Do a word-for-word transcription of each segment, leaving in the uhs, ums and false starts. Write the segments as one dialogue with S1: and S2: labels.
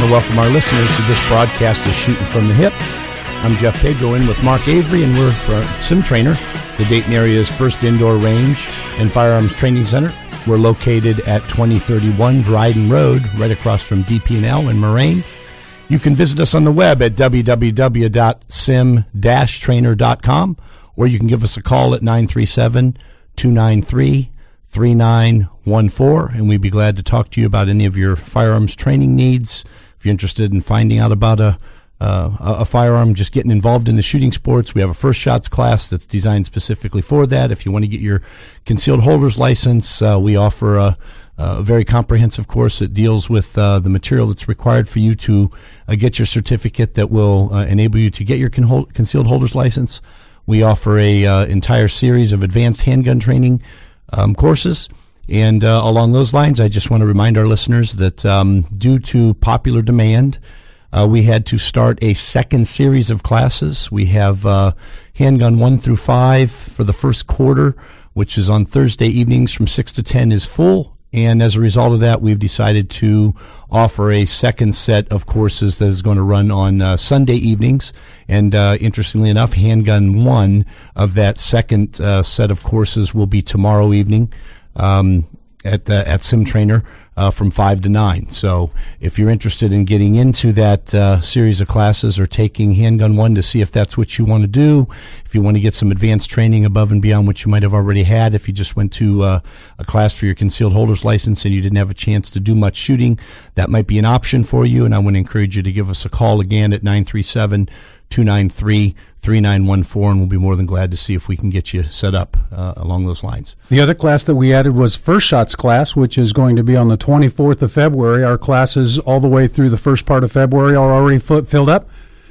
S1: to welcome our listeners to this broadcast of Shooting from the Hip. I'm Jeff Pedro in with Mark Avery, and we're for Sim Trainer, the Dayton area's first indoor range and firearms training center. We're located at twenty thirty-one Dryden Road, right across from D P and L in Moraine. You can visit us on the web at w w w dot sim dash trainer dot com, or you can give us a call at nine three seven, two nine three, three nine one four, and we'd be glad to talk to you about any of your firearms training needs. If you're interested in finding out about a uh, a firearm, just getting involved in the shooting sports, we have a first shots class that's designed specifically for that. If you want to get your concealed holder's license, uh, we offer a, a very comprehensive course that deals with uh, the material that's required for you to uh, get your certificate that will uh, enable you to get your con- concealed holder's license. We offer a uh, entire series of advanced handgun training um, courses. And uh, along those lines, I just want to remind our listeners that um, due to popular demand, uh, we had to start a second series of classes. We have uh, handgun one through five for the first quarter, which is on Thursday evenings from six to ten is full. And as a result of that, we've decided to offer a second set of courses that is going to run on uh, Sunday evenings. And uh, interestingly enough, handgun one of that second uh, set of courses will be tomorrow evening. Um, at the, at Sim Trainer uh, from five to nine. So if you're interested in getting into that uh, series of classes or taking Handgun one to see if that's what you want to do, if you want to get some advanced training above and beyond what you might have already had, if you just went to uh, a class for your concealed holder's license and you didn't have a chance to do much shooting, that might be an option for you. And I want to encourage you to give us a call again at nine three seven, two nine three, three nine one four, and we'll be more than glad to see if we can get you set up uh, along those lines.
S2: The other class that we added was First Shots class, which is going to be on the twenty-fourth of February. Our classes all the way through the first part of February are already f- filled up.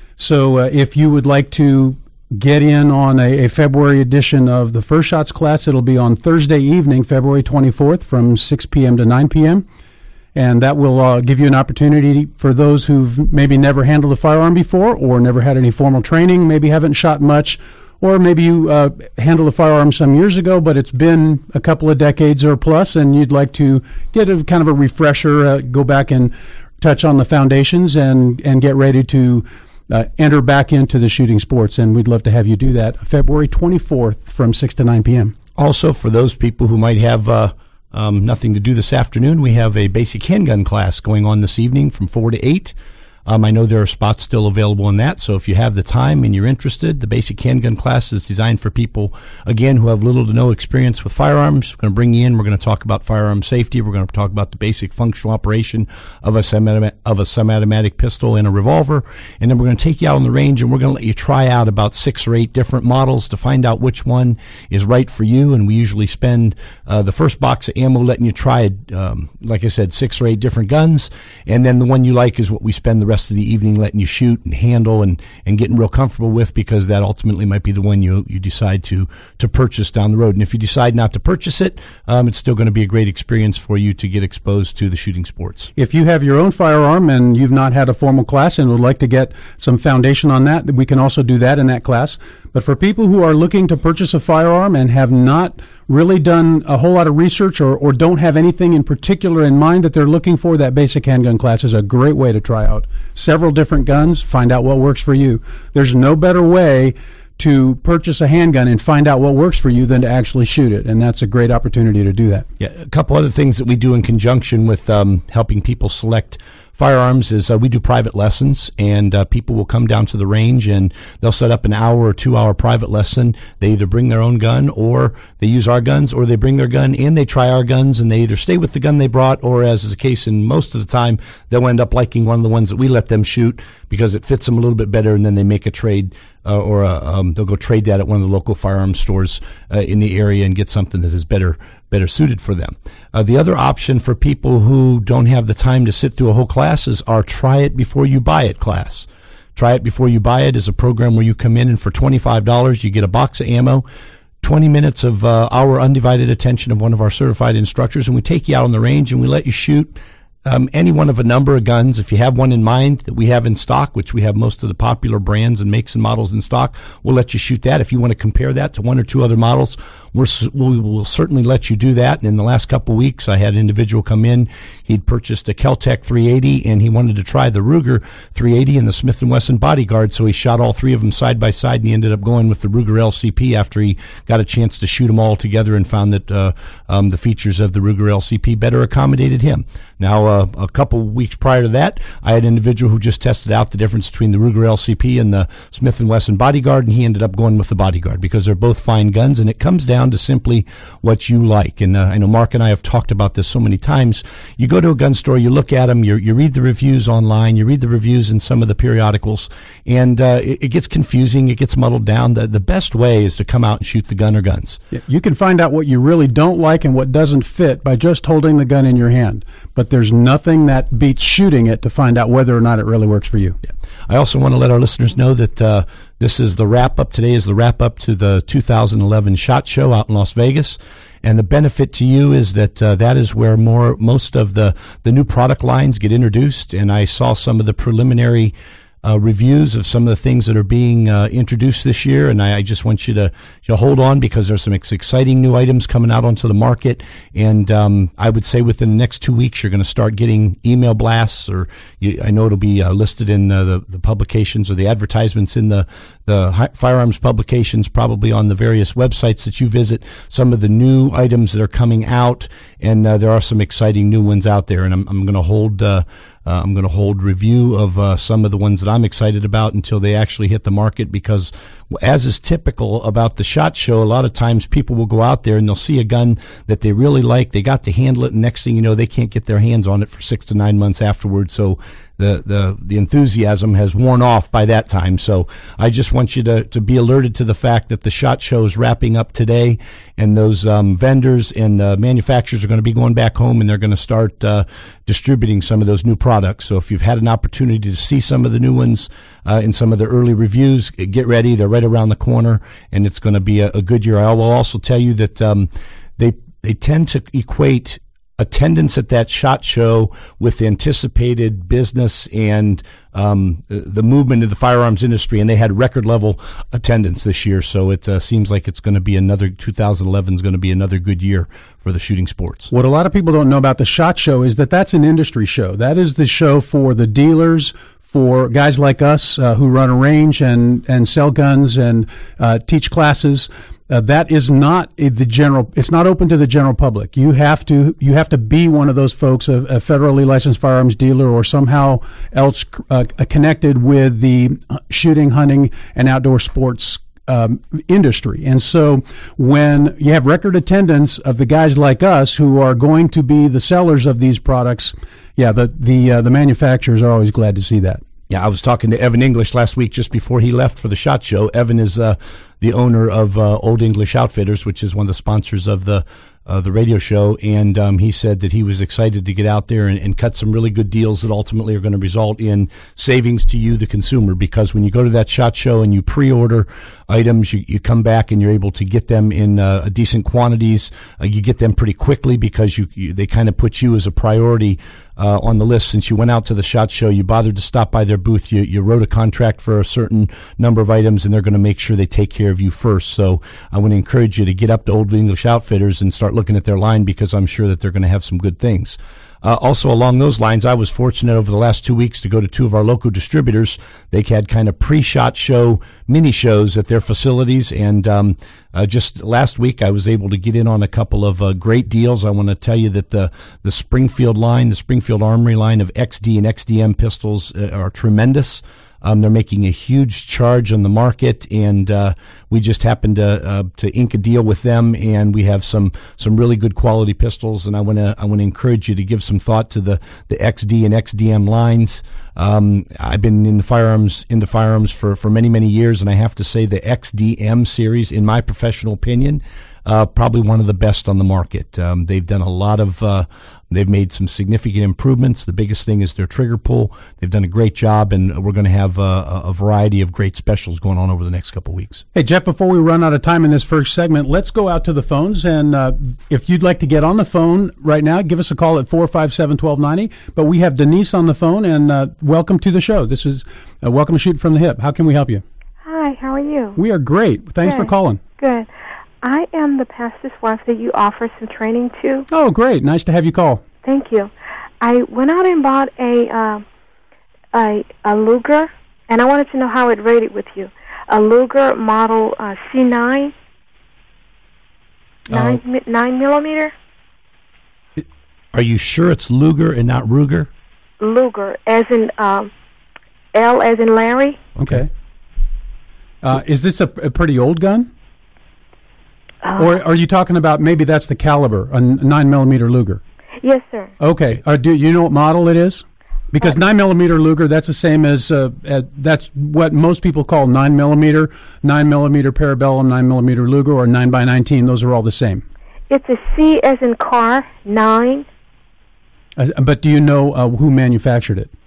S2: So uh, if you would like to get in on a, a February edition of the First Shots class, it'll be on Thursday evening, February twenty-fourth from six p.m. to nine p.m., and that will uh, give you an opportunity for those who've maybe never handled a firearm before or never had any formal training, maybe haven't shot much, or maybe you uh, handled a firearm some years ago, but it's been a couple of decades or plus, and you'd like to get a kind of a refresher, uh, go back and touch on the foundations and, and get ready to uh, enter back into the shooting sports. And we'd love to have you do that February twenty-fourth from six to nine p.m.
S1: Also, for those people who might have uh Um, nothing to do this afternoon, we have a basic handgun class going on this evening from four to eight. Um, I know there are spots still available in that, so if you have the time and you're interested, the basic handgun class is designed for people, again, who have little to no experience with firearms. We're going to bring you in. We're going to talk about firearm safety. We're going to talk about the basic functional operation of a semi of a semi-automatic pistol and a revolver, and then we're going to take you out on the range, and we're going to let you try out about six or eight different models to find out which one is right for you. And we usually spend uh, the first box of ammo letting you try, um, like I said, six or eight different guns, and then the one you like is what we spend the rest of the evening letting you shoot and handle and, and getting real comfortable with, because that ultimately might be the one you you decide to to purchase down the road. And if you decide not to purchase it, um, it's still going to be a great experience for you to get exposed to the shooting sports.
S2: If you have your own firearm and you've not had a formal class and would like to get some foundation on that, we can also do that in that class. But for people who are looking to purchase a firearm and have not really done a whole lot of research or, or don't have anything in particular in mind that they're looking for, that basic handgun class is a great way to try out several different guns, find out what works for you. There's no better way to purchase a handgun and find out what works for you than to actually shoot it, and that's a great opportunity to do that.
S1: Yeah, a couple other things that we do in conjunction with um, helping people select firearms is uh, we do private lessons, and uh, people will come down to the range and they'll set up an hour or two hour private lesson. They either bring their own gun, or they use our guns, or they bring their gun and they try our guns, and they either stay with the gun they brought, or, as is the case in most of the time, they'll end up liking one of the ones that we let them shoot because it fits them a little bit better, and then they make a trade uh, or a, um, they'll go trade that at one of the local firearms stores uh, in the area and get something that is better better suited for them. Uh, the other option for people who don't have the time to sit through a whole class is our Try It Before You Buy It class. Try It Before You Buy It is a program where you come in and for twenty-five dollars you get a box of ammo, twenty minutes of uh, our undivided attention of one of our certified instructors, and we take you out on the range and we let you shoot um, any one of a number of guns. If you have one in mind that we have in stock, which we have most of the popular brands and makes and models in stock, we'll let you shoot that. If you want to compare that to one or two other models, we're, we will certainly let you do that. And in the last couple of weeks, I had an individual come in. He'd purchased a Kel-Tec three eighty, and he wanted to try the Ruger three eighty and the Smith and Wesson Bodyguard. So he shot all three of them side by side, and he ended up going with the Ruger L C P after he got a chance to shoot them all together and found that uh, um, the features of the Ruger L C P better accommodated him. Now, uh, a couple weeks prior to that, I had an individual who just tested out the difference between the Ruger L C P and the Smith and Wesson Bodyguard, and he ended up going with the Bodyguard because they're both fine guns, and it comes down to simply what you like. And uh, I know Mark and I have talked about this so many times. You go to a gun store, you look at them, you you read the reviews online, you read the reviews in some of the periodicals, and uh, it, it gets confusing, it gets muddled down. The, the best way is to come out and shoot the gun or guns.
S2: Yeah, you can find out what you really don't like and what doesn't fit by just holding the gun in your hand. But there's nothing that beats shooting it to find out whether or not it really works for you.
S1: Yeah. I also want to let our listeners know that uh, this is the wrap-up. Today is the wrap-up to the two thousand eleven SHOT Show out in Las Vegas. And the benefit to you is that uh, that is where more most of the, the new product lines get introduced. And I saw some of the preliminary Uh, reviews of some of the things that are being uh, introduced this year, and I, I just want you to, to hold on because there's some ex- exciting new items coming out onto the market, and um, I would say within the next two weeks you're going to start getting email blasts, or you, I know it'll be uh, listed in uh, the, the publications or the advertisements in the, the hi- firearms publications, probably on the various websites that you visit, some of the new items that are coming out, and uh, there are some exciting new ones out there, and I'm, I'm going to hold uh, Uh, I'm going to hold review of uh, some of the ones that I'm excited about until they actually hit the market, because as is typical about the SHOT Show, a lot of times people will go out there and they'll see a gun that they really like. They got to handle it, and next thing you know, they can't get their hands on it for six to nine months afterwards. So the the, the enthusiasm has worn off by that time. So I just want you to, to be alerted to the fact that the SHOT Show is wrapping up today, and those um, vendors and the manufacturers are going to be going back home, and they're going to start uh, distributing some of those new products. So if you've had an opportunity to see some of the new ones uh, in some of the early reviews, get ready. They're right around the corner, and it's going to be a, a good year. I will also tell you that um, they they tend to equate attendance at that SHOT Show with anticipated business and um, the movement of the firearms industry, and they had record level attendance this year. So it uh, seems like it's going to be another two thousand eleven is going to be another good year for the shooting sports.
S2: What a lot of people don't know about the SHOT Show is that that's an industry show. That is the show for the dealers, for guys like us uh, who run a range and, and sell guns and uh, teach classes. Uh, that is not the general. It's not open to the general public. You have to. You have to be one of those folks, a, a federally licensed firearms dealer, or somehow else uh, connected with the shooting, hunting, and outdoor sports um, industry. And so, when you have record attendance of the guys like us who are going to be the sellers of these products, yeah, the the uh, the manufacturers are always glad to see that.
S1: Yeah, I was talking to Evan English last week just before he left for the SHOT Show. Evan is uh, the owner of uh, Old English Outfitters, which is one of the sponsors of the uh, the radio show, and um, he said that he was excited to get out there and, and cut some really good deals that ultimately are going to result in savings to you, the consumer, because when you go to that SHOT Show and you pre-order items, you, you come back and you're able to get them in uh, decent quantities. Uh, you get them pretty quickly because you, you they kind of put you as a priority Uh, on the list. Since you went out to the SHOT Show, you bothered to stop by their booth, you, you wrote a contract for a certain number of items, and they're going to make sure they take care of you first. So I want to encourage you to get up to Old English Outfitters and start looking at their line, because I'm sure that they're going to have some good things. Uh, also, along those lines, I was fortunate over the last two weeks to go to two of our local distributors. They had kind of pre-SHOT Show mini shows at their facilities, and um, uh, just last week I was able to get in on a couple of uh, great deals. I want to tell you that the the Springfield line, the Springfield Armory line of X D and X D M pistols uh, are tremendous. Um, they're making a huge charge on the market, and uh, we just happened to uh, to ink a deal with them, and we have some some really good quality pistols. And I want to I want to encourage you to give some thought to the the X D and X D M lines. Um, I've been in the firearms into firearms for, for many, many years, and I have to say the X D M series, in my professional opinion, uh, probably one of the best on the market. Um, they've done a lot of, uh, they've made some significant improvements. The biggest thing is their trigger pull. They've done a great job, and we're going to have a, a variety of great specials going on over the next couple of weeks.
S2: Hey, Jeff, before we run out of time in this first segment, let's go out to the phones. And uh, if you'd like to get on the phone right now, give us a call at four five seven, one two nine zero. But we have Denise on the phone, and uh, welcome to the show. This is uh, Welcome to Shooting from the Hip. How can we help you?
S3: Hi, how are you?
S2: We are great. Thanks
S3: Good.
S2: for calling.
S3: Good. I am the pastor's wife that you offer some training to.
S2: Oh, great. Nice to have you call.
S3: Thank you. I went out and bought a uh, a, a Luger, and I wanted to know how it rated with you. A Luger model uh, C nine, nine,
S2: Uh,
S3: mi- nine millimeter.
S1: Are you sure it's Luger and not Ruger?
S3: Luger, as in um, L as in Larry.
S2: Okay. Uh, is this a, a pretty old gun?
S3: Uh,
S2: Or are you talking about maybe that's the caliber, a nine millimeter Luger?
S3: Yes, sir.
S2: Okay. Uh, do you know what model it is? Because nine millimeter Luger, that's the same as, uh, as that's what most people call nine millimeter, nine millimeter Parabellum, nine millimeter Luger, or nine by nineteen. Those are all the same.
S3: It's a C as in car, nine.
S2: Uh, but do you know uh, who manufactured it?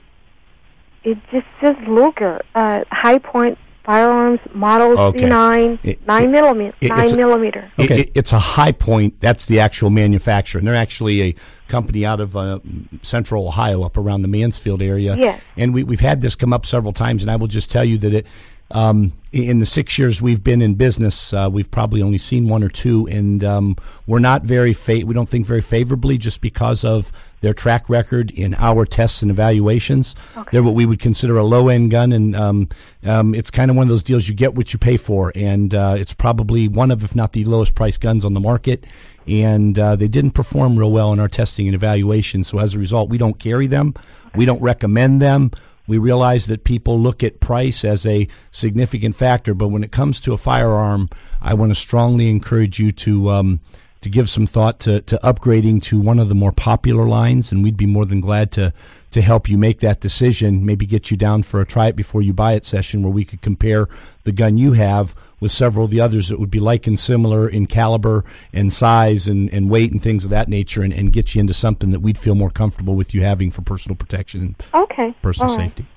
S3: It just says Luger, uh, High Point Firearms model
S1: Okay.
S3: C nine,
S1: It-
S3: nine
S1: it-
S3: millimeter,
S1: it-
S3: nine
S1: it's a-
S3: millimeter.
S1: It-
S2: Okay.
S1: it- it's a High Point. That's the actual manufacturer, and they're actually a company out of uh, Central Ohio, up around the Mansfield area.
S3: Yes.
S1: And we, we've had this come up several times, and I will just tell you that it. Um, in the six years we've been in business, uh, we've probably only seen one or two, and um, we're not very fa- we don't think very favorably just because of their track record in our tests and evaluations.
S3: Okay.
S1: They're what we would consider a low-end gun, and um, um, it's kind of one of those deals you get what you pay for, and uh, it's probably one of, if not the lowest priced guns on the market, and uh, they didn't perform real well in our testing and evaluation, so as a result, we don't carry them. We don't recommend them. We realize that people look at price as a significant factor, but when it comes to a firearm, I want to strongly encourage you to um, to give some thought to, to upgrading to one of the more popular lines, and we'd be more than glad to to help you make that decision, maybe get you down for a try it before you buy it session where we could compare the gun you have with several of the others that would be like and similar in caliber and size and, and weight and things of that nature, and, and get you into something that we'd feel more comfortable with you having for personal protection and
S3: Okay.
S1: personal
S3: All right.
S1: safety.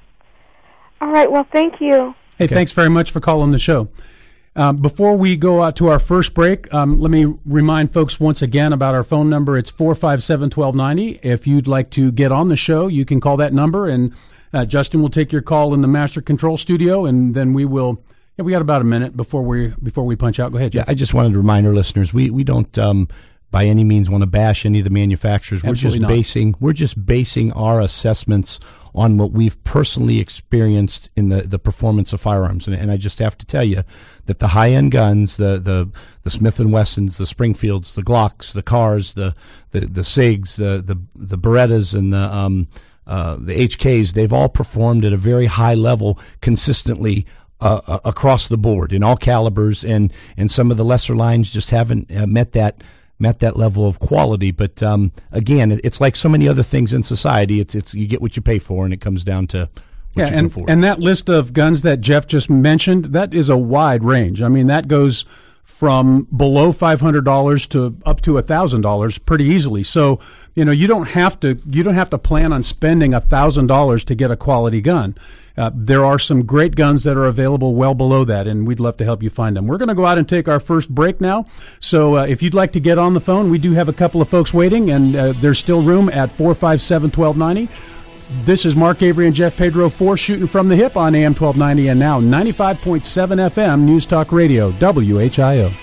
S3: All right. Well, thank you.
S2: Hey,
S1: Okay.
S2: thanks very much for calling the show. Um, before we go out to our first break, um, let me remind folks once again about our phone number. It's four five seven, one two nine zero. If you'd like to get on the show, you can call that number, and uh, Justin will take your call in the Master Control Studio, and then we will. Yeah, we got about a minute before we before we punch out. Go ahead,
S1: Yeah,
S2: Jeff.
S1: I just wanted to remind our listeners we we don't um, by any means want to bash any of the manufacturers. We're
S2: Absolutely
S1: just
S2: not.
S1: basing we're just basing our assessments on what we've personally experienced in the, the performance of firearms, and, and I just have to tell you that the high end guns, the the the Smith and Wessons, the Springfields, the Glocks, the Cars, the the the Sigs, the the the Berettas, and the um, uh, the H Ks, they've all performed at a very high level consistently. Uh, across the board in all calibers, and, and some of the lesser lines just haven't uh, met that met that level of quality. But um, again, it, it's like so many other things in society. It's it's you get what you pay for, and it comes down to what
S2: Yeah,
S1: you can
S2: and,
S1: afford.
S2: and that list of guns that Jeff just mentioned, that is a wide range. I mean, that goes from below five hundred dollars to up to one thousand dollars pretty easily. So, you know, you don't have to you don't have to plan on spending one thousand dollars to get a quality gun. Uh, there are some great guns that are available well below that, and we'd love to help you find them. We're going to go out and take our first break now. So uh, if you'd like to get on the phone, we do have a couple of folks waiting, and uh, there's still room at four five seven, one two nine zero. This is Mark Avery and Jeff Pedro for Shooting from the Hip on A M twelve ninety and now ninety-five point seven F M News Talk Radio, W H I O.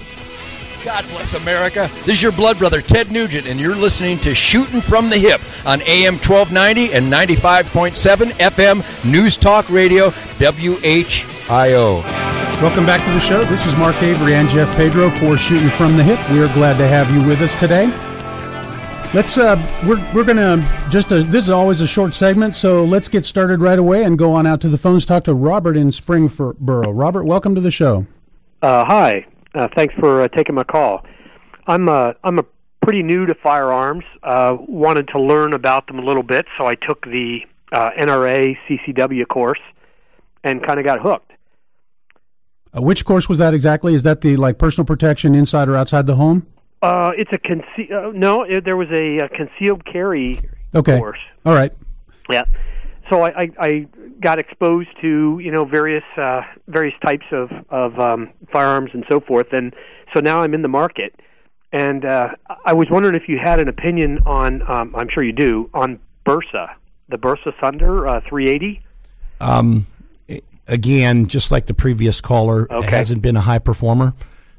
S4: God bless America. This is your blood brother, Ted Nugent, and you're listening to Shooting from the Hip on A M twelve ninety and ninety-five point seven F M News Talk Radio, W H I O.
S2: Welcome back to the show. This is Mark Avery and Jeff Pedro for Shooting from the Hip. We are glad to have you with us today. Let's uh, we're we're gonna just a, this is always a short segment, so let's get started right away and go on out to the phones. Talk to Robert in Springboro. Robert, welcome to the show.
S5: Uh, hi. Uh, thanks for uh, taking my call. I'm uh, I'm a pretty new to firearms. Uh, wanted to learn about them a little bit, so I took the uh, N R A C C W course, and kind of got hooked.
S2: Uh, which course was that exactly? Is that the like personal protection inside or outside the home?
S5: Uh, it's a conce- uh, no. It, there was a, a concealed carry
S2: okay.
S5: course.
S2: All right.
S5: Yeah. So I, I, I got exposed to you know various uh, various types of of um, firearms and so forth, and so now I'm in the market. And uh, I was wondering if you had an opinion on. Um, I'm sure you do on Bersa, the Bersa Thunder uh, three eighty.
S1: Um. Again, just like the previous caller,
S5: okay.
S1: It hasn't been a high performer.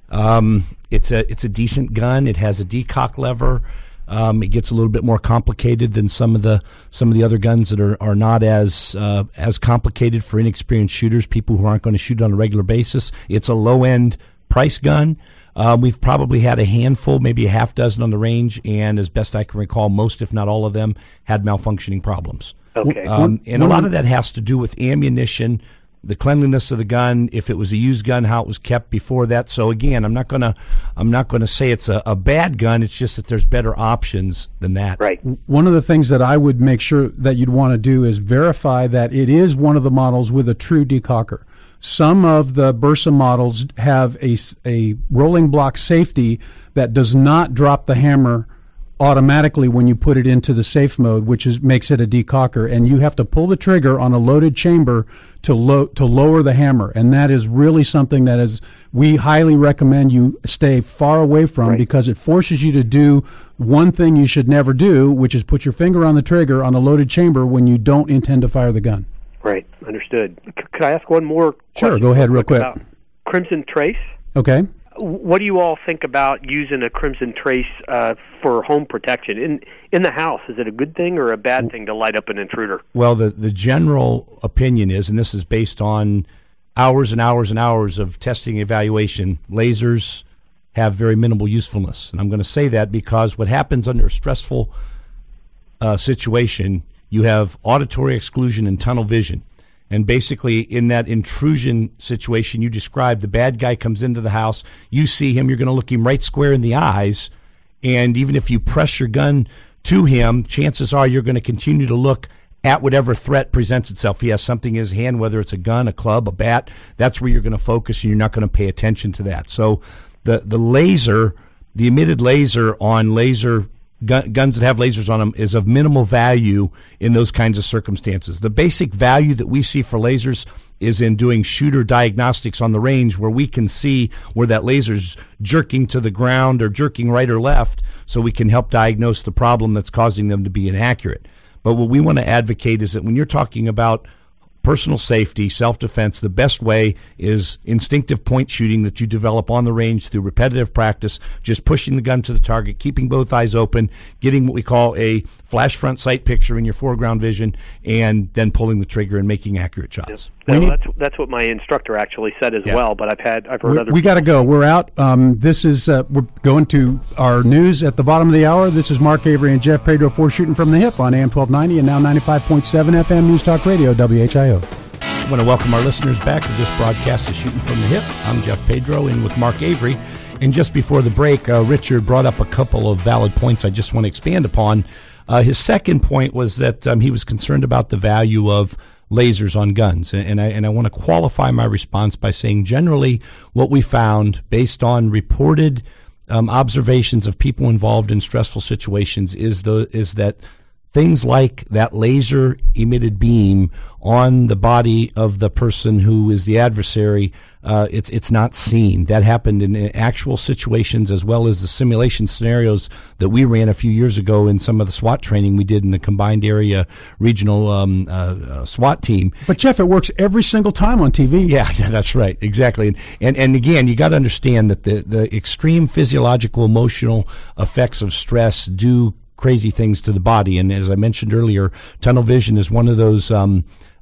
S1: Um, it's a it's a decent gun. It has a decock lever. Um, it gets a little bit more complicated than some of the some of the other guns that are, are not as uh, as complicated for inexperienced shooters, people who aren't going to shoot on a regular basis. It's a low end price gun. Uh, we've probably had a handful, maybe a half dozen on the range, and as best I can recall, most, if not all of them, had malfunctioning problems.
S5: Okay,
S1: um, and a lot of that has to do with ammunition, the cleanliness of the gun, if it was a used gun, how it was kept before that. So again, I'm not gonna, I'm not gonna say it's a, a bad gun. It's just that there's better options than that.
S5: Right.
S2: One of the things that I would make sure that you'd want to do is verify that it is one of the models with a true decocker. Some of the Bersa models have a, a rolling block safety that does not drop the hammer automatically when you put it into the safe mode, which is makes it a decocker, and you have to pull the trigger on a loaded chamber to lo- to lower the hammer, and that is really something that is we highly recommend you stay far away from,
S5: right. because
S2: it forces you to do one thing you should never do, which is put your finger on the trigger on a loaded chamber when you don't intend to fire the gun.
S5: Right, understood. C- could I ask one more question?
S2: Sure, go ahead real quick.
S5: About Crimson Trace?
S2: Okay.
S5: What do you all think about using a Crimson Trace uh, for home protection in in the house? Is it a good thing or a bad thing to light up an intruder?
S1: Well, the the general opinion is, and this is based on hours and hours and hours of testing and evaluation, lasers have very minimal usefulness. And I'm going to say that because what happens under a stressful uh, situation, you have auditory exclusion and tunnel vision. And basically, in that intrusion situation you described, the bad guy comes into the house, you see him, you're going to look him right square in the eyes, and even if you press your gun to him, chances are you're going to continue to look at whatever threat presents itself. He has something in his hand, whether it's a gun, a club, a bat, that's where you're going to focus, and you're not going to pay attention to that. So the, the laser, the emitted laser on laser Gun, guns that have lasers on them is of minimal value in those kinds of circumstances. The basic value that we see for lasers is in doing shooter diagnostics on the range, where we can see where that laser's jerking to the ground or jerking right or left, so we can help diagnose the problem that's causing them to be inaccurate. But what we want to advocate is that when you're talking about personal safety, self-defense, the best way is instinctive point shooting that you develop on the range through repetitive practice, just pushing the gun to the target, keeping both eyes open, getting what we call a flash front sight picture in your foreground vision, and then pulling the trigger and making accurate shots.
S5: Yeah. No, that's that's what my instructor actually said as yeah. well, but I've had I've heard
S2: we,
S5: other
S2: we got to go. We're out. Um, this is uh, we're going to our news at the bottom of the hour. This is Mark Avery and Jeff Pedro for Shooting from the Hip on A M twelve ninety and now ninety-five point seven F M News Talk Radio, W H I O.
S1: I want to welcome our listeners back to this broadcast of Shooting from the Hip. I'm Jeff Pedro, in with Mark Avery. And just before the break, uh, Richard brought up a couple of valid points I just want to expand upon. Uh, his second point was that um, he was concerned about the value of lasers on guns. And, and I and I want to qualify my response by saying generally what we found based on reported um, observations of people involved in stressful situations is the is that things like that laser emitted beam on the body of the person who is the adversary, uh, it's it's not seen. That happened in actual situations as well as the simulation scenarios that we ran a few years ago in some of the SWAT training we did in the combined area regional um, uh, uh, SWAT team.
S2: But Jeff, it works every single time on T V.
S1: Yeah, that's right, exactly. And and, and again, you got to understand that the, the extreme physiological, emotional effects of stress do crazy things to the body. And as I mentioned earlier, tunnel vision is one of those um,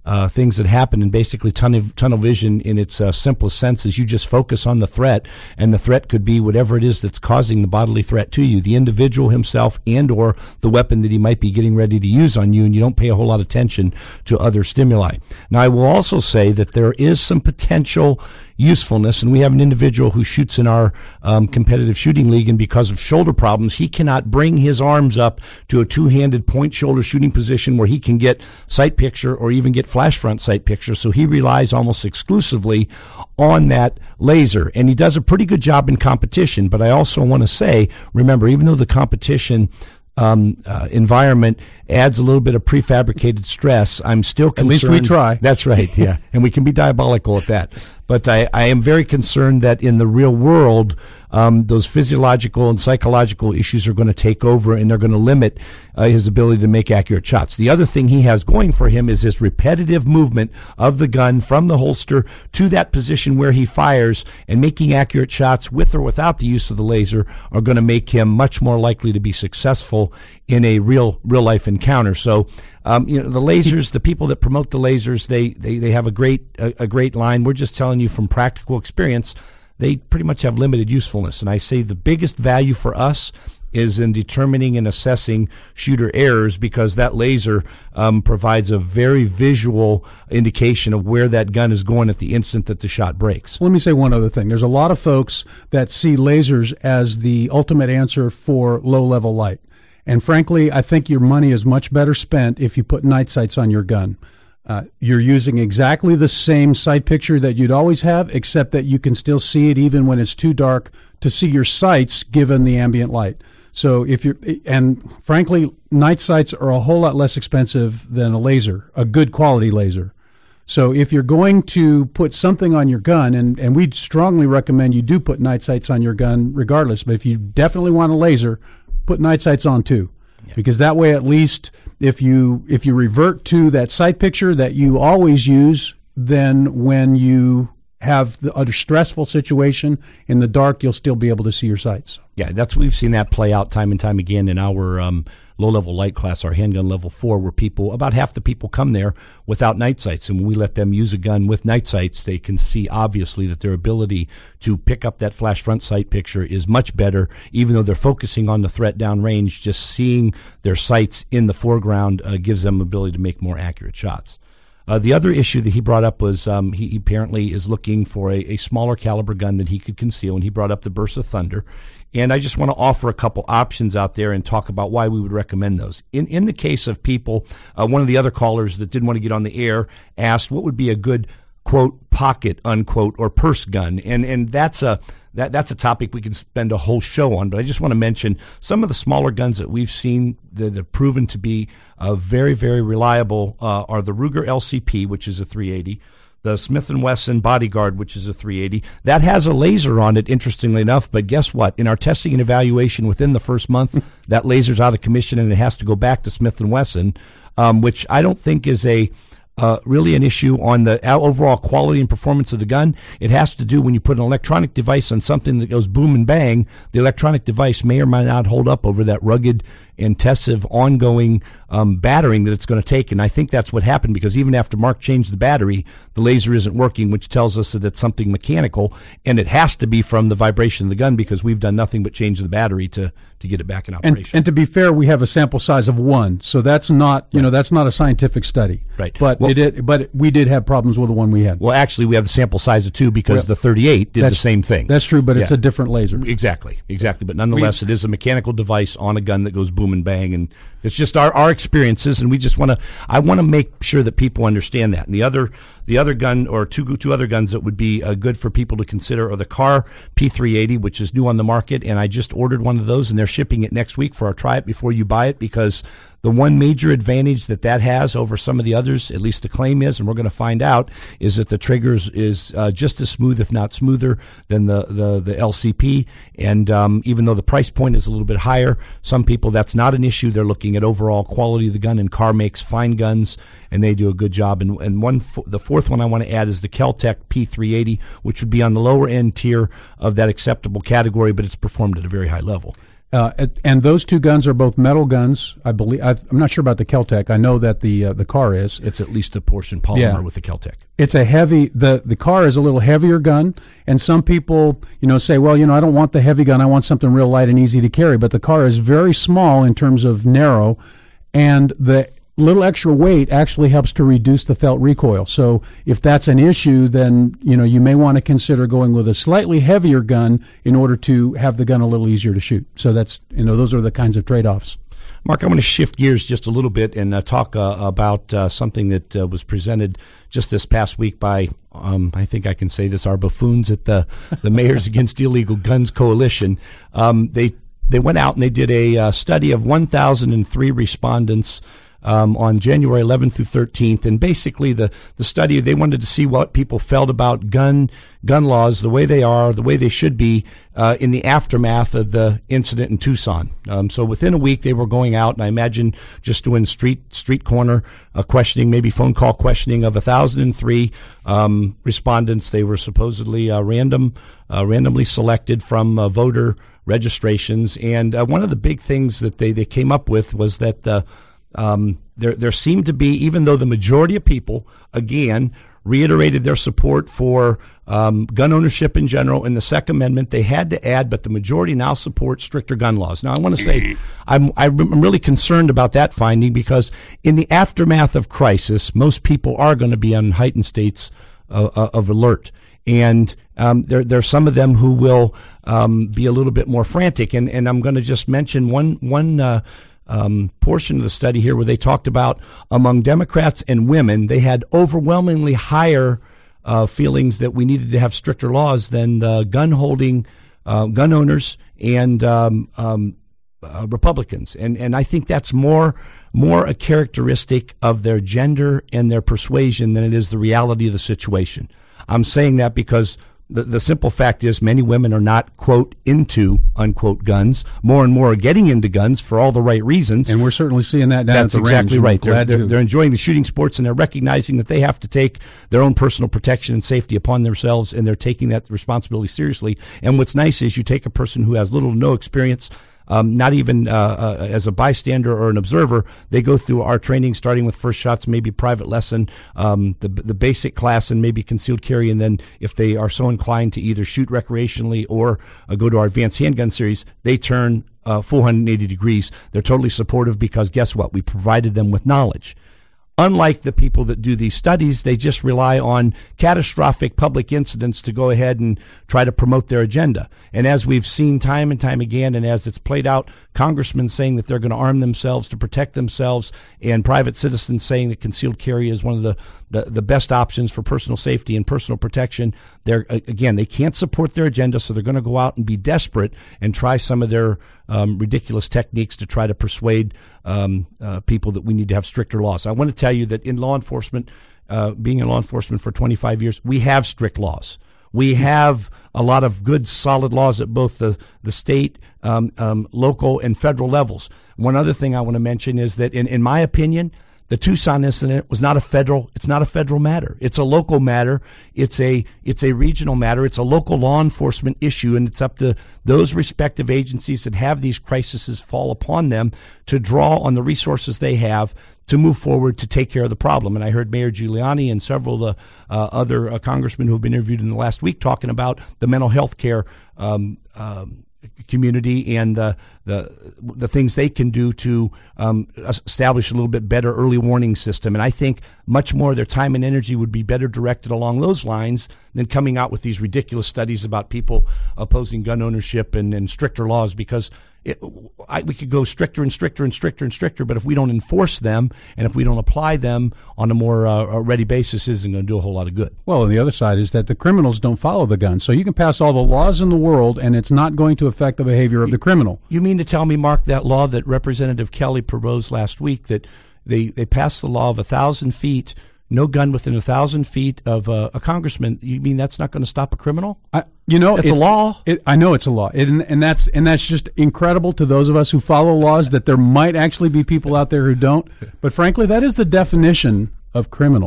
S1: uh, things that happen, and basically tunnel, tunnel vision in its uh, simplest sense is you just focus on the threat, and the threat could be whatever it is that's causing the bodily threat to you, the individual himself and or the weapon that he might be getting ready to use on you, and you don't pay a whole lot of attention to other stimuli. Now, I will also say that there is some potential usefulness, and we have an individual who shoots in our um, competitive shooting league, and because of shoulder problems, he cannot bring his arms up to a two-handed point shoulder shooting position where he can get sight picture or even get flash front sight picture, so he relies almost exclusively on that laser, and he does a pretty good job in competition. But I also want to say, remember, even though the competition Um, uh, environment adds a little bit of prefabricated stress, I'm still concerned.
S2: At least we try.
S1: That's right, yeah. And we can be diabolical at that. But I, I am very concerned that in the real world, um, those physiological and psychological issues are going to take over, and they're going to limit uh, his ability to make accurate shots. The other thing he has going for him is his repetitive movement of the gun from the holster to that position where he fires, and making accurate shots with or without the use of the laser are going to make him much more likely to be successful in a real real life encounter. So um, you know, the lasers, the people that promote the lasers, they they, they have a great a, a great line. We're just telling you from practical experience, they pretty much have limited usefulness. And I say the biggest value for us is in determining and assessing shooter errors, because that laser um, provides a very visual indication of where that gun is going at the instant that the shot breaks.
S2: Let me say one other thing. There's a lot of folks that see lasers as the ultimate answer for low-level light. And frankly, I think your money is much better spent if you put night sights on your gun. Uh, you're using exactly the same sight picture that you'd always have, except that you can still see it even when it's too dark to see your sights given the ambient light. So if you're, and frankly, night sights are a whole lot less expensive than a laser, a good quality laser. So if you're going to put something on your gun, and, and we'd strongly recommend you do put night sights on your gun regardless, but if you definitely want a laser, put night sights on too. Yeah. Because that way, at least if you if you revert to that sight picture that you always use, then when you have the, a stressful situation in the dark, you'll still be able to see your sights.
S1: Yeah, that's we've seen that play out time and time again in our um, low-level light class, our handgun level four, where people, about half the people come there without night sights. And when we let them use a gun with night sights, they can see obviously that their ability to pick up that flash front sight picture is much better, even though they're focusing on the threat downrange. Just seeing their sights in the foreground uh, gives them ability to make more accurate shots. Uh, the other issue that he brought up was um, he apparently is looking for a, a smaller caliber gun that he could conceal, and he brought up the Bersa Thunder. And I just want to offer a couple options out there and talk about why we would recommend those. In in the case of people, uh, one of the other callers that didn't want to get on the air asked what would be a good, quote, pocket, unquote, or purse gun. And and that's a that that's a topic we can spend a whole show on. But I just want to mention some of the smaller guns that we've seen that have proven to be uh, very, very reliable uh, are the Ruger L C P, which is a three eighty, the Smith and Wesson Bodyguard, which is a three eighty. That has a laser on it, interestingly enough, but guess what? In our testing and evaluation within the first month, that laser's out of commission and it has to go back to Smith and Wesson, um, which I don't think is a Uh, really an issue on the overall quality and performance of the gun. It has to do when you put an electronic device on something that goes boom and bang, the electronic device may or may not hold up over that rugged, intensive, ongoing um, battering that it's going to take. And I think that's what happened, because even after Mark changed the battery, the laser isn't working, which tells us that it's something mechanical, and it has to be from the vibration of the gun, because we've done nothing but change the battery to, to get it back in operation.
S2: And, and to be fair, we have a sample size of one, so that's not, you right. know, that's not a scientific study.
S1: Right.
S2: But
S1: well,
S2: it, it but we did have problems with the one we had.
S1: Well, actually, we have the sample size of two, because well, the thirty-eight did the same thing.
S2: That's true, but yeah. it's a different laser.
S1: Exactly, exactly. But nonetheless, we, it is a mechanical device on a gun that goes boom and bang, and it's just our, our experiences, and we just want to. I want to make sure that people understand that. And the other, the other gun, or two two other guns that would be uh, good for people to consider, are the Carr P three eighty, which is new on the market, and I just ordered one of those, and they're shipping it next week for our try it before you buy it, because the one major advantage that that has over some of the others, at least the claim is, and we're going to find out, is that the triggers is uh, just as smooth, if not smoother, than the, the, the L C P. And um, even though the price point is a little bit higher, some people, that's not an issue. They're looking at overall quality of the gun, and Carr makes fine guns, and they do a good job. And, and one, the fourth one I want to add is the Kel-Tec P three eighty, which would be on the lower end tier of that acceptable category, but it's performed at a very high level.
S2: Uh, and those two guns are both metal guns. I believe. I've, I'm not sure about the Kel-Tec. I know that the uh, the car is.
S1: It's at least a portion polymer yeah. with the Kel-Tec.
S2: It's a heavy. the The car is a little heavier gun, and some people, you know, say, well, you know, I don't want the heavy gun. I want something real light and easy to carry. But the car is very small in terms of narrow, and the little extra weight actually helps to reduce the felt recoil. So if that's an issue, then you know you may want to consider going with a slightly heavier gun in order to have the gun a little easier to shoot. So that's you know those are the kinds of trade-offs.
S1: Mark, I'm going to shift gears just a little bit and uh, talk uh, about uh, something that uh, was presented just this past week by, um, I think I can say this, our buffoons at the, the Mayors Against Illegal Guns Coalition. Um, they, they went out and they did a uh, study of one thousand three respondents Um, on January eleventh through thirteenth, and basically the, the study, they wanted to see what people felt about gun gun laws, the way they are, the way they should be uh, in the aftermath of the incident in Tucson. Um, so within a week, they were going out, and I imagine just doing street street corner uh, questioning, maybe phone call questioning of one thousand three um, respondents. They were supposedly uh, random, uh, randomly selected from uh, voter registrations, and uh, one of the big things that they, they came up with was that the Um, there, there seemed to be, even though the majority of people, again, reiterated their support for um, gun ownership in general in the Second Amendment, they had to add, but the majority now support stricter gun laws. Now, I want to say I'm, I'm really concerned about that finding because in the aftermath of crisis, most people are going to be on heightened states of, of alert. And um, there, there are some of them who will um, be a little bit more frantic. And, and I'm going to just mention one one. Uh, Um, portion of the study here where they talked about among Democrats and women, they had overwhelmingly higher uh, feelings that we needed to have stricter laws than the gun holding uh, gun owners and um, um, uh, Republicans. And and I think that's more more a characteristic of their gender and their persuasion than it is the reality of the situation. I'm saying that because The, the simple fact is many women are not, quote, into, unquote, guns. More and more are getting into guns for all the right reasons.
S2: And we're certainly seeing that down
S1: That's
S2: at the
S1: exactly
S2: range.
S1: right. They're, they're, they're enjoying the shooting sports, and they're recognizing that they have to take their own personal protection and safety upon themselves, and they're taking that responsibility seriously. And what's nice is you take a person who has little to no experience, Um, not even uh, uh, as a bystander or an observer. They go through our training, starting with first shots, maybe private lesson, um, the the basic class, and maybe concealed carry. And then if they are so inclined to either shoot recreationally or uh, go to our advanced handgun series, they turn uh, four hundred eighty degrees. They're totally supportive because guess what? We provided them with knowledge. Unlike the people that do these studies, they just rely on catastrophic public incidents to go ahead and try to promote their agenda. And as we've seen time and time again, and as it's played out, congressmen saying that they're going to arm themselves to protect themselves, and private citizens saying that concealed carry is one of the, the, the best options for personal safety and personal protection. They're, again, they can't support their agenda, so they're going to go out and be desperate and try some of their um, ridiculous techniques to try to persuade um, uh, people that we need to have stricter laws. I want to tell you that in law enforcement, uh, being in law enforcement for twenty-five years, we have strict laws. We have a lot of good, solid laws at both the, the state, um, um, local, and federal levels. One other thing I want to mention is that, in, in my opinion, the Tucson incident was not a federal, it's not a federal matter. It's a local matter. It's a, it's a regional matter. It's a local law enforcement issue, and it's up to those respective agencies that have these crises fall upon them to draw on the resources they have to move forward to take care of the problem. And I heard Mayor Giuliani and several of the uh, other uh, congressmen who have been interviewed in the last week talking about the mental health care um, um, community and the, the the things they can do to um, establish a little bit better early warning system. And I think much more of their time and energy would be better directed along those lines than coming out with these ridiculous studies about people opposing gun ownership and, and stricter laws, because it, I, we could go stricter and stricter and stricter and stricter, but if we don't enforce them and if we don't apply them on a more uh, ready basis, it isn't going to do a whole lot of good.
S2: Well, and the other side is that the criminals don't follow the gun. So you can pass all the laws in the world, and it's not going to affect the behavior of the criminal.
S1: You mean to tell me, Mark, that law that Representative Kelly proposed last week, that they, they passed the law of a thousand feet, no gun within a thousand feet of a, a congressman, you mean that's not going to stop a criminal?
S2: I, you know,
S1: it's, it's a law.
S2: It, I know it's a law, it, and, and that's and that's just incredible to those of us who follow laws, that there might actually be people out there who don't. But frankly, that is the definition of criminal.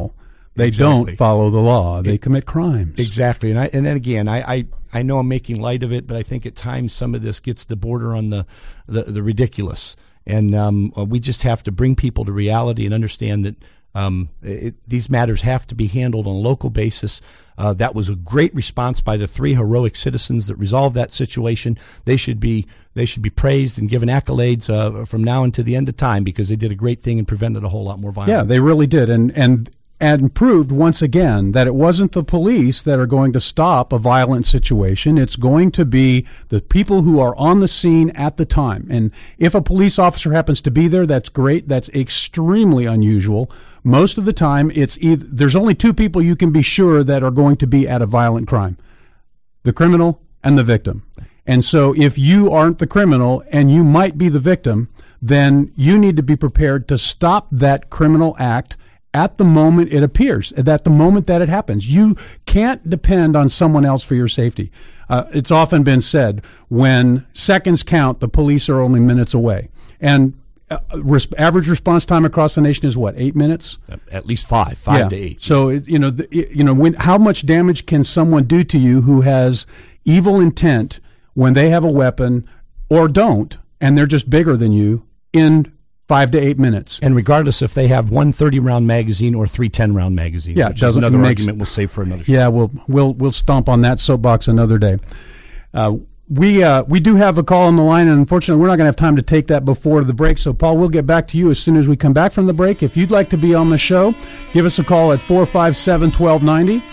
S2: They
S1: exactly.
S2: don't follow the law. They commit crimes.
S1: Exactly. And I, and then again, I, I, I know I'm making light of it, but I think at times some of this gets the border on the, the, the ridiculous. And um, we just have to bring people to reality and understand that um, it, these matters have to be handled on a local basis. Uh, that was a great response by the three heroic citizens that resolved that situation. They should be they should be praised and given accolades uh, from now until the end of time, because they did a great thing and prevented a whole lot more violence.
S2: Yeah, they really did, and and and proved once again that it wasn't the police that are going to stop a violent situation. It's going to be the people who are on the scene at the time. And if a police officer happens to be there, that's great. That's extremely unusual. Most of the time, it's either, there's only two people you can be sure that are going to be at a violent crime: the criminal and the victim. And so if you aren't the criminal and you might be the victim, then you need to be prepared to stop that criminal act at the moment it appears, at the moment that it happens. You can't depend on someone else for your safety. Uh, it's often been said, when seconds count, the police are only minutes away. And uh, res- average response time across the nation is what, eight minutes?
S1: At least five, five
S2: yeah.
S1: to eight.
S2: So, it, you know, the, it, you know, when how much damage can someone do to you who has evil intent when they have a weapon, or don't, and they're just bigger than you, in five to eight minutes.
S1: And regardless if they have one thirty-round magazine or three ten-round magazines,
S2: yeah,
S1: which is another argument we'll save for another show.
S2: Yeah, we'll we'll we'll stomp on that soapbox another day. Uh, we uh, we do have a call on the line, and unfortunately, we're not going to have time to take that before the break. So, Paul, we'll get back to you as soon as we come back from the break. If you'd like to be on the show, give us a call at four five seven, one two nine zero.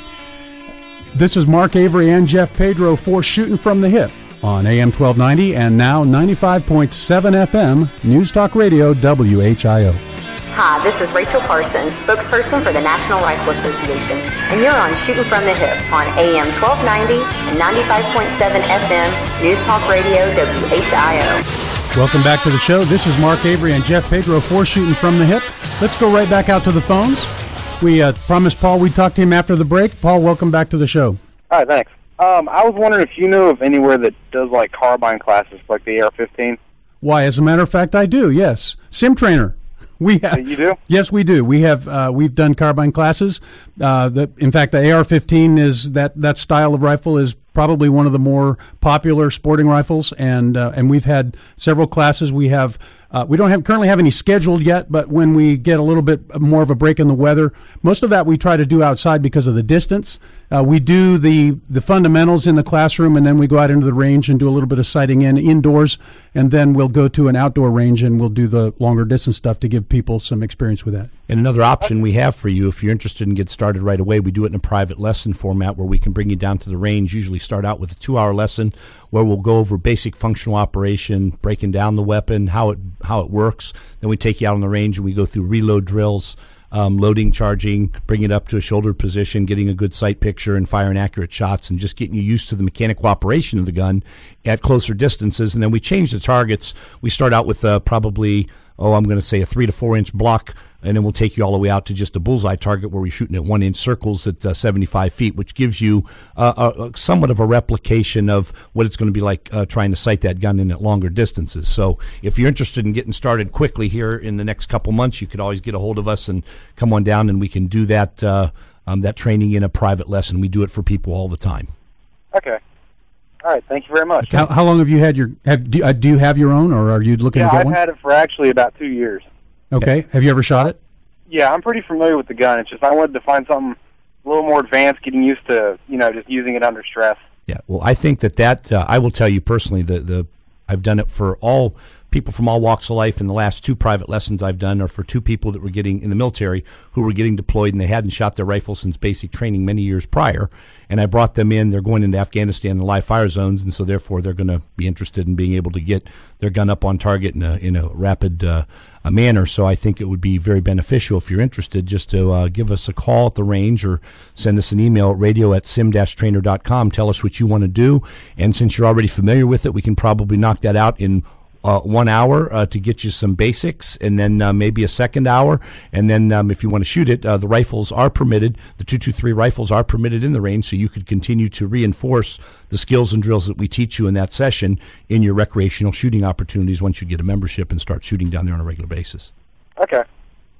S2: This is Mark Avery and Jeff Pedro for Shooting from the Hip on A M twelve ninety and now ninety-five point seven F M, News Talk Radio, W H I O.
S6: Hi, this is Rachel Parsons, spokesperson for the National Rifle Association, and you're on Shooting from the Hip on A M twelve ninety and ninety-five point seven F M, News Talk Radio, W H I O.
S2: Welcome back to the show. This is Mark Avery and Jeff Pedro for Shooting from the Hip. Let's go right back out to the phones. We uh, promised Paul we'd talk to him after the break. Paul, welcome back to the show.
S7: All right, thanks. Um, I was wondering if you knew of anywhere that does, like, carbine classes, like the A R fifteen.
S2: Why, as a matter of fact, I do, yes. Sim Trainer. We have,
S7: you do?
S2: Yes, we do. We have uh, we've done carbine classes. Uh, the, in fact, the A R fifteen is that, that style of rifle is probably one of the more popular sporting rifles, and uh, and we've had several classes. We have uh, we don't have currently have any scheduled yet, but when we get a little bit more of a break in the weather, most of that we try to do outside because of the distance. Uh, we do the the fundamentals in the classroom, and then we go out into the range and do a little bit of sighting in indoors, and then we'll go to an outdoor range and we'll do the longer distance stuff to give people some experience with that.
S1: And another option we have for you, if you're interested in get started right away, we do it in a private lesson format where we can bring you down to the range. Usually start out with a two-hour lesson where we'll go over basic functional operation, breaking down the weapon, how it how it works. Then we take you out on the range and we go through reload drills, um, loading, charging, bring it up to a shoulder position, getting a good sight picture, and firing accurate shots, and just getting you used to the mechanical operation of the gun at closer distances. And then we change the targets. We start out with uh, probably, oh, I'm going to say a three to four inch block, and then we'll take you all the way out to just a bullseye target where we're shooting at one-inch circles at uh, seventy-five feet, which gives you uh, a, a somewhat of a replication of what it's going to be like uh, trying to sight that gun in at longer distances. So if you're interested in getting started quickly here in the next couple months, you could always get a hold of us and come on down, and we can do that uh, um, that training in a private lesson. We do it for people all the time.
S7: Okay. All right. Thank you very much.
S2: How, how long have you had your have do, uh, do you have your own, or are you looking
S7: yeah,
S2: to get
S7: I've
S2: one?
S7: I've had it for actually about two years.
S2: Okay. Have you ever shot it?
S7: Yeah, I'm pretty familiar with the gun. It's just I wanted to find something a little more advanced, getting used to, you know, just using it under stress.
S1: Yeah, well, I think that that, uh, I will tell you personally, the, the I've done it for all people from all walks of life, and the last two private lessons I've done are for two people that were getting in the military who were getting deployed, and they hadn't shot their rifle since basic training many years prior. And I brought them in. They're going into Afghanistan in live fire zones, and so therefore they're going to be interested in being able to get their gun up on target in a, in a rapid uh, a manner. So I think it would be very beneficial if you're interested just to uh, give us a call at the range or send us an email at radio at sim dash trainer dot com. Tell us what you want to do, and since you're already familiar with it, we can probably knock that out in Uh, one hour uh, to get you some basics, and then uh, maybe a second hour, and then um, if you want to shoot it, uh, the rifles are permitted. The two twenty-three rifles are permitted in the range, so you could continue to reinforce the skills and drills that we teach you in that session in your recreational shooting opportunities once you get a membership and start shooting down there on a regular basis.
S7: Okay.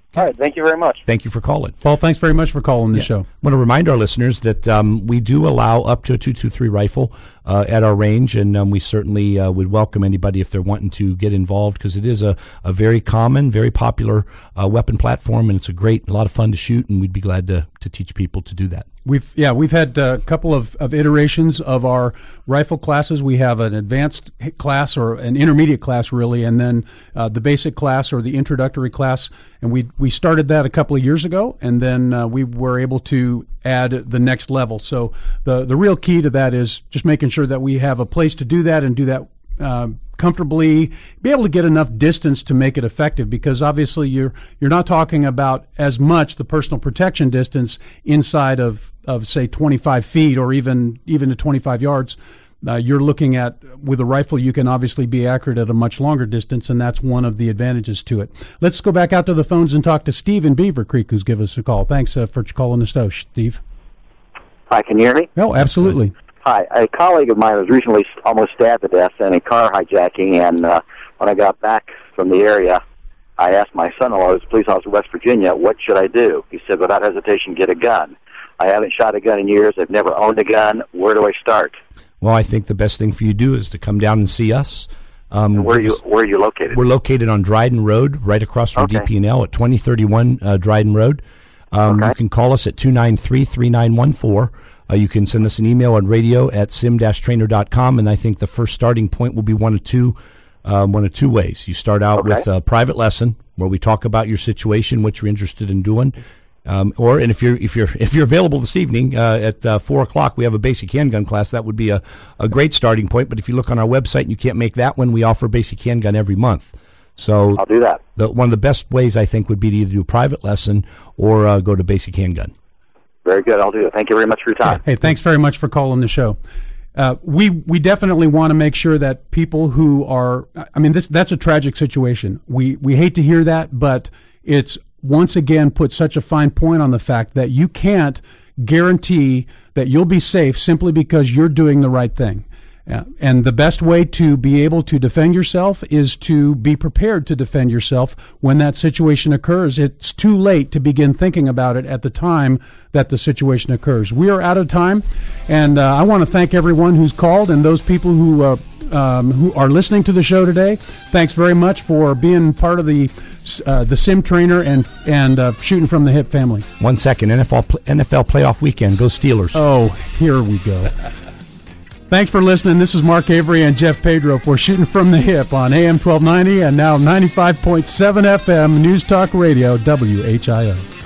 S7: All right, thank you very much.
S1: Thank you for calling.
S2: Paul, thanks very much for calling the
S1: Yeah.
S2: show.
S1: I want to remind our listeners that um, we do allow up to a two twenty-three rifle uh, at our range, and um, we certainly uh, would welcome anybody if they're wanting to get involved, because it is a, a very common, very popular uh, weapon platform, and it's a great, a lot of fun to shoot, and we'd be glad to, to teach people to do that.
S2: We've yeah we've had a couple of, of iterations of our rifle classes. We have an advanced class or an intermediate class really, and then uh, the basic class or the introductory class. And we we started that a couple of years ago, and then uh, we were able to add the next level. So the the real key to that is just making sure that we have a place to do that and do that Uh, comfortably, be able to get enough distance to make it effective, because obviously you're you're not talking about as much the personal protection distance inside of, of say twenty-five feet or even even to twenty-five yards. Uh, you're looking at, with a rifle, you can obviously be accurate at a much longer distance, and that's one of the advantages to it. Let's go back out to the phones and talk to Steve in Beaver Creek, who's given us a call. Thanks uh, for calling the show, Steve.
S8: Hi, can you hear me?
S2: Oh, absolutely.
S8: Hi. A colleague of mine was recently almost stabbed to death in a car hijacking, and uh, when I got back from the area, I asked my son-in-law, who's a police officer in West Virginia, what should I do? He said, without hesitation, get a gun. I haven't shot a gun in years. I've never owned a gun. Where do I start?
S1: Well, I think the best thing for you to do is to come down and see us. Um,
S8: and where are you Where are you located?
S1: We're located on Dryden Road, right across from
S8: Okay.
S1: D P and L at twenty thirty-one uh, Dryden Road. Um,
S8: Okay.
S1: You can call us at two nine three, three nine one four. Uh, you can send us an email at radio at sim dash trainer dot com, and I think the first starting point will be one of two, um, one of two ways. You start out
S8: Okay.
S1: with a private lesson where we talk about your situation, what you're interested in doing. Um, or and if you're if you're if you're available this evening uh, at uh, four o'clock, we have a basic handgun class. That would be a, a great starting point. But if you look on our website and you can't make that one, we offer basic handgun every month. So
S8: I'll do that.
S1: The, one of the best ways I think would be to either do a private lesson or uh, go to basic handgun.
S8: Very good. I'll do it. Thank you very much for your time.
S2: Hey, thanks very much for calling the show. Uh, we we definitely want to make sure that people who are, I mean, this that's a tragic situation. We we hate to hear that, but it's once again put such a fine point on the fact that you can't guarantee that you'll be safe simply because you're doing the right thing. Yeah. And the best way to be able to defend yourself is to be prepared to defend yourself when that situation occurs. It's too late to begin thinking about it at the time that the situation occurs. We are out of time, and uh, I want to thank everyone who's called and those people who uh, um, who are listening to the show today. Thanks very much for being part of the uh, the Sim Trainer and and uh, Shooting from the Hip family.
S1: One second, N F L N F L playoff weekend. Go Steelers.
S2: Oh, here we go. Thanks for listening. This is Mark Avery and Jeff Pedro for Shooting from the Hip on A M twelve ninety and now ninety-five point seven F M News Talk Radio, W H I O.